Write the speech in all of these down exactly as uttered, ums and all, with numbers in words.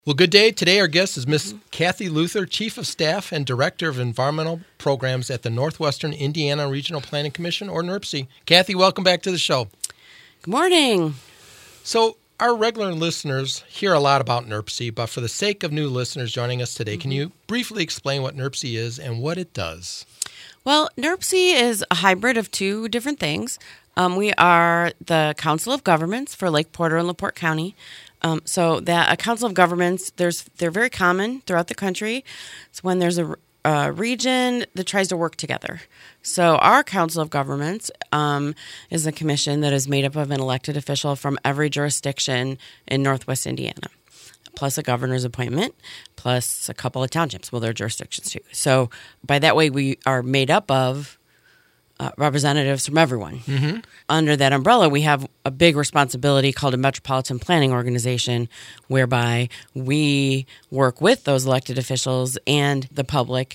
Well, good day. Today our guest is Miss Kathy Luther, Chief of Staff and Director of Environmental Programs at the Northwestern Indiana Regional Planning Commission, or NERPC. Kathy, welcome back to the show. Good morning. So our regular listeners hear a lot about NERPC, but for the sake of new listeners joining us today, mm-hmm. can you briefly explain what NERPC is and what it does? Well, NERPC is a hybrid of two different things. Um, we are the Council of Governments for Lake Porter and LaPorte County. Um, so that a council of governments, there's they're very common throughout the country. It's when there's a, a region that tries to work together. So our council of governments um, is a commission that is made up of an elected official from every jurisdiction in Northwest Indiana, plus a governor's appointment, plus a couple of townships. Well, they're jurisdictions too. So by that way, we are made up of Uh, representatives from everyone. Mm-hmm. Under that umbrella, we have a big responsibility called a Metropolitan Planning Organization, whereby we work with those elected officials and the public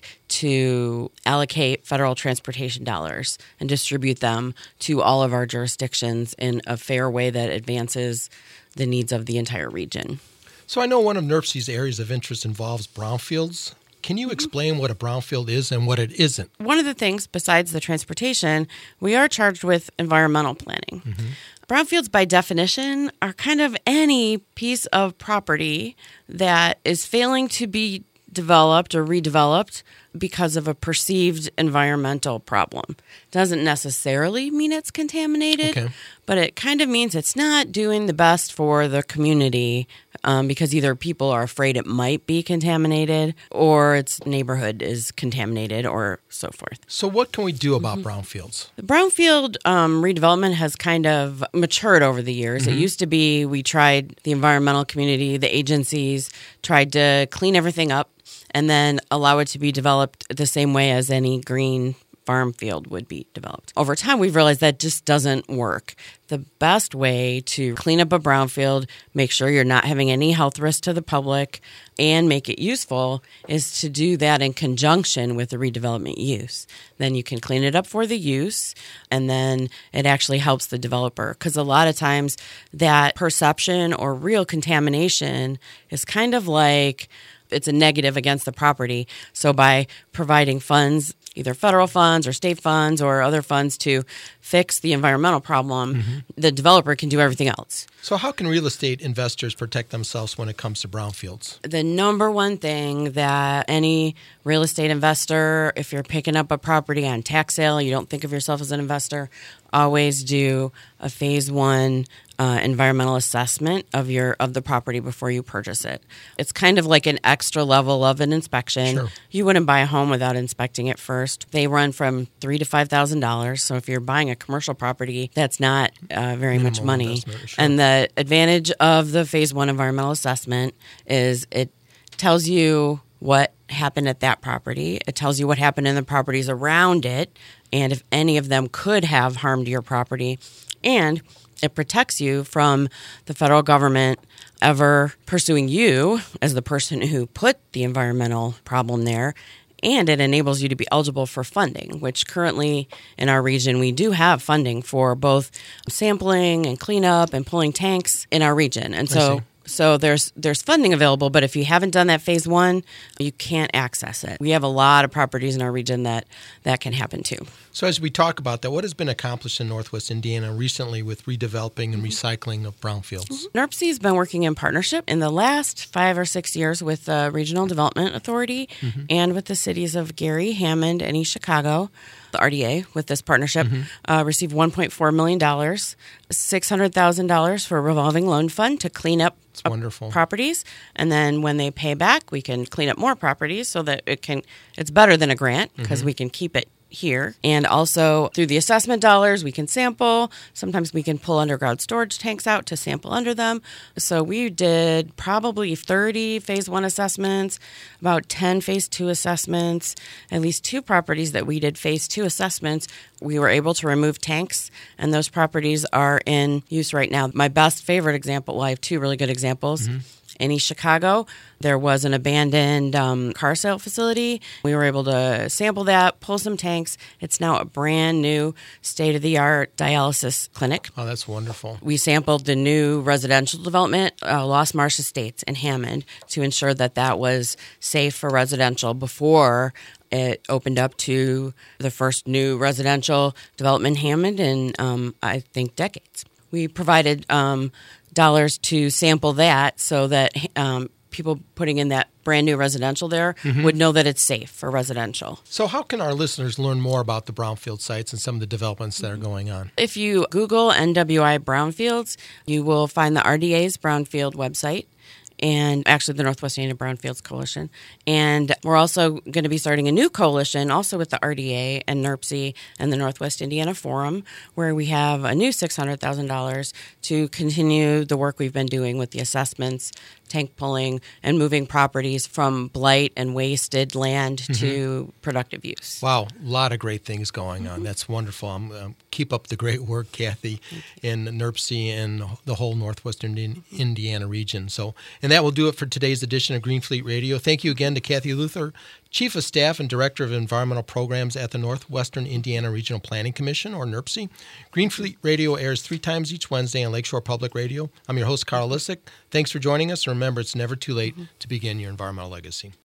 to allocate federal transportation dollars and distribute them to all of our jurisdictions in a fair way that advances the needs of the entire region. So I know one of NERPC's areas of interest involves brownfields. Can you explain what a brownfield is and what it isn't? One of the things, besides the transportation, we are charged with environmental planning. Mm-hmm. Brownfields, by definition, are kind of any piece of property that is failing to be developed or redeveloped because of a perceived environmental problem. Doesn't necessarily mean it's contaminated, okay. but it kind of means it's not doing the best for the community um, because either people are afraid it might be contaminated or its neighborhood is contaminated or so forth. So what can we do about mm-hmm. brownfields? The brownfield um, redevelopment has kind of matured over the years. Mm-hmm. It used to be we tried, the environmental community, the agencies, tried to clean everything up and then allow it to be developed the same way as any green farm field would be developed. Over time, we've realized that just doesn't work. The best way to clean up a brownfield, make sure you're not having any health risk to the public, and make it useful is to do that in conjunction with the redevelopment use. Then you can clean it up for the use, and then it actually helps the developer. Because a lot of times that perception or real contamination is kind of like it's a negative against the property. So by providing funds, either federal funds or state funds or other funds to fix the environmental problem, mm-hmm. the developer can do everything else. So how can real estate investors protect themselves when it comes to brownfields? The number one thing that any real estate investor, if you're picking up a property on tax sale, you don't think of yourself as an investor, always do a phase one uh, environmental assessment of your of the property before you purchase it. It's kind of like an extra level of an inspection. Sure. You wouldn't buy a home without inspecting it first. They run from three to five thousand dollars. So if you're buying a commercial property, that's not uh, very Minimal much money. Sure. And the advantage of the phase one environmental assessment is it tells you what happened at that property. It tells you what happened in the properties around it, and if any of them could have harmed your property. And it protects you from the federal government ever pursuing you as the person who put the environmental problem there. And it enables you to be eligible for funding, which currently in our region, we do have funding for both sampling and cleanup and pulling tanks in our region. And so So there's there's funding available, but if you haven't done that phase one, you can't access it. We have a lot of properties in our region that that can happen too. So as we talk about that, what has been accomplished in Northwest Indiana recently with redeveloping and recycling of brownfields? Mm-hmm. NERPC has been working in partnership in the last five or six years with the Regional Development Authority mm-hmm. and with the cities of Gary, Hammond, and East Chicago. The R D A, with this partnership, mm-hmm. uh, received one point four million dollars, six hundred thousand dollars for a revolving loan fund to clean up wonderful. properties. And then when they pay back, we can clean up more properties so that it can. It's better than a grant because mm-hmm. we can keep it here. And also through the assessment dollars, we can sample. Sometimes we can pull underground storage tanks out to sample under them. So we did probably thirty phase one assessments, about ten phase two assessments, at least two properties that we did phase two assessments. We were able to remove tanks, and those properties are in use right now. My best favorite example, well, I have two really good examples. Mm-hmm. In East Chicago, there was an abandoned um, car sale facility. We were able to sample that, pull some tanks. It's now a brand new state-of-the-art dialysis clinic. Oh, that's wonderful. We sampled the new residential development, uh, Lost Marsh Estates in Hammond, to ensure that that was safe for residential before it opened up to the first new residential development in Hammond in, um, I think, decades. We provided um, dollars to sample that so that um, people putting in that brand new residential there mm-hmm. would know that it's safe for residential. So how can our listeners learn more about the brownfield sites and some of the developments that are going on? If you Google N W I Brownfields, you will find the R D A's Brownfield website, and actually the Northwest Indiana Brownfields Coalition. And we're also going to be starting a new coalition, also with the R D A and N R P S I and the Northwest Indiana Forum, where we have a new six hundred thousand dollars to continue the work we've been doing with the assessments, tank pulling, and moving properties from blight and wasted land mm-hmm. to productive use. Wow, a lot of great things going on. Mm-hmm. That's wonderful. Um, um, keep up the great work, Kathy, in N R P S I and the whole Northwestern Indiana region. So, and that will do it for today's edition of Greenfleet Radio. Thank you again to Kathy Luther, Chief of Staff and Director of Environmental Programs at the Northwestern Indiana Regional Planning Commission, or N R P S I. Greenfleet Radio airs three times each Wednesday on Lakeshore Public Radio. I'm your host, Carl Lissick. Thanks for joining us. And remember, it's never too late to begin your environmental legacy.